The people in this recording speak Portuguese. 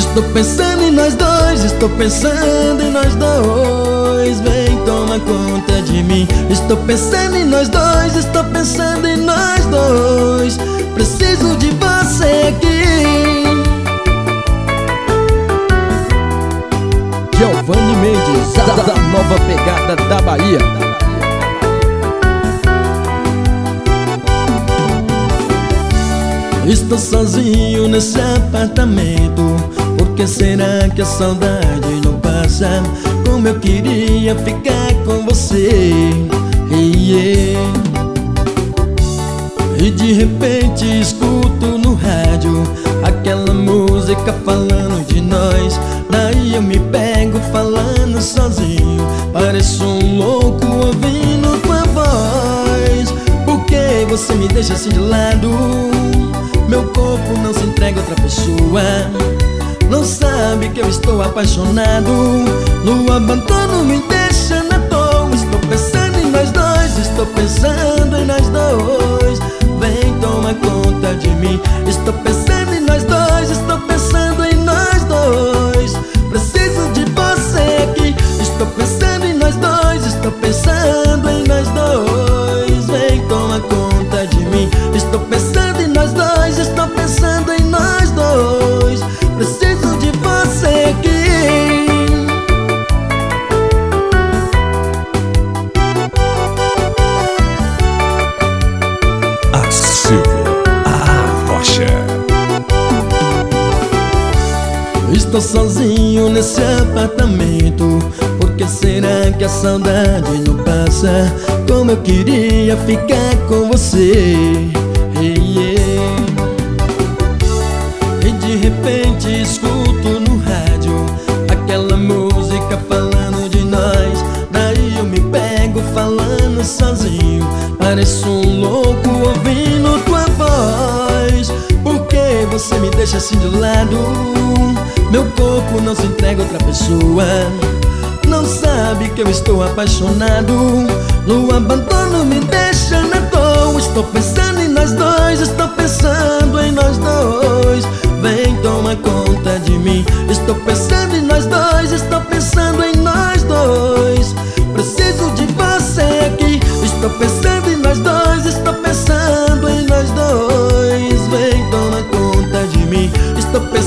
Estou pensando em nós dois, estou pensando em nós dois. Vem, toma conta de mim. Estou pensando em nós dois, estou pensando em nós dois. Preciso de você aqui. Giovanni Mendes, da nova pegada da Bahia. Estou sozinho nesse apartamento. Por que será que a saudade não passa? Como eu queria ficar com você. E de repente escuto no rádio aquela música falando de nós. Daí eu me pego falando sozinho. Pareço um louco ouvindo tua voz. Por que você me deixa assim de lado? Meu corpo não se entrega a outra pessoa. Não sabe que eu estou apaixonado. No abandono me deixa na toa. Estou pensando em nós dois, estou pensando em nós dois. Vem, toma conta de mim. Estou pensando em nós dois, estou pensando em nós dois. Preciso de você aqui. Estou pensando em nós dois, estou pensando em nós dois. Vem, toma conta de mim. Estou pensando em nós dois, estou pensando em nós dois. Preciso de você aqui. Estou sozinho nesse apartamento. Por que será que a saudade não passa? Como eu queria ficar com você. E de repente escuto no rádio aquela música falando de nós. Daí eu me pego falando sozinho. Pareço um louco ouvindo tua voz. Por que você me deixa assim de lado? Meu corpo não se entrega a outra pessoa. Não sabe que eu estou apaixonado. No abandono me deixa na toa. Estou pensando em nós dois, estou pensando em nós dois. Vem, toma conta de mim. Estou pensando em nós dois, estou pensando em nós dois. Preciso de você aqui. Estou pensando em nós dois, estou pensando em nós dois. Vem, toma conta de mim. Estou pensando